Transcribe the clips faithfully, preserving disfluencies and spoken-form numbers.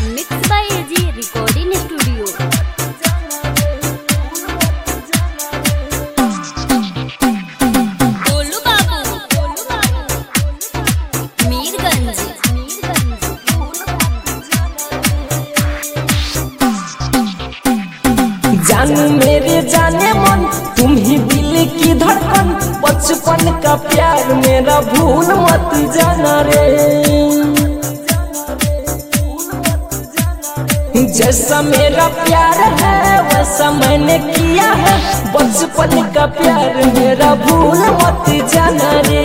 Mix by AG recording studio. Golu Babu, Mirganj. जानू मेरे जाने मन, तुम ही दिल की धड़कन, बचपन का प्यार मेरा भूल मत जाना रे। जैसा मेरा प्यार है वैसा मैंने किया है, बचपन का प्यार मेरा भूल मत जाना रे।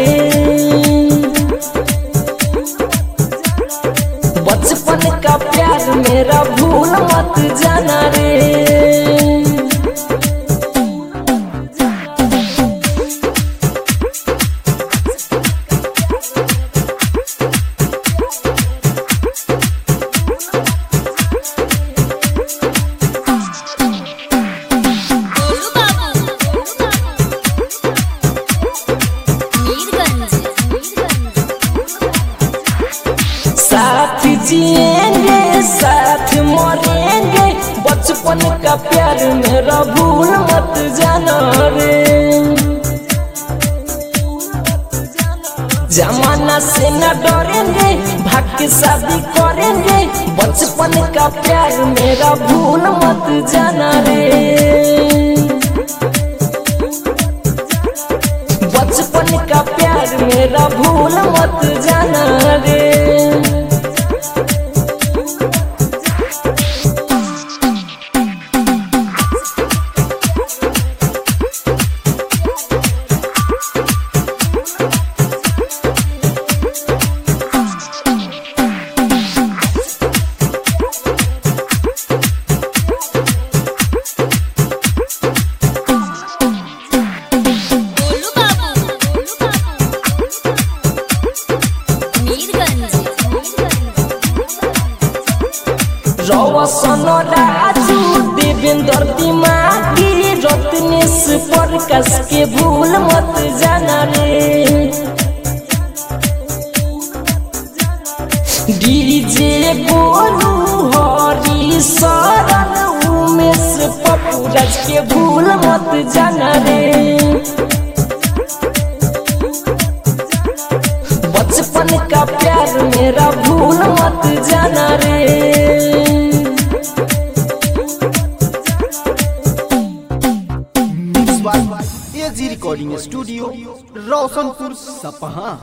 बचपन का प्यार मेरा भूल मत जाना रे। साथ जिएंगे साथ मरेंगे, बचपन का प्यार मेरा भूल मत जाना रे। जमाना से न डरेंगे, भाग के शादी करेंगे, बचपन का प्यार मेरा भूल मत जाना रे। बचपन का प्यार मेरा भूल मत जाना रे। रोशन राजू देवेंद्र दिमागी, रत्नेश प्रकाश के भूल मत जाना रे। डीजे गोलू हरी शरण उमेश पपुराज के भूल मत जाना रे। बचपन का प्यार मेरा भूल मत जाना रे। एजी रिकॉर्डिंग स्टूडियो, रोशनपुर सपहा।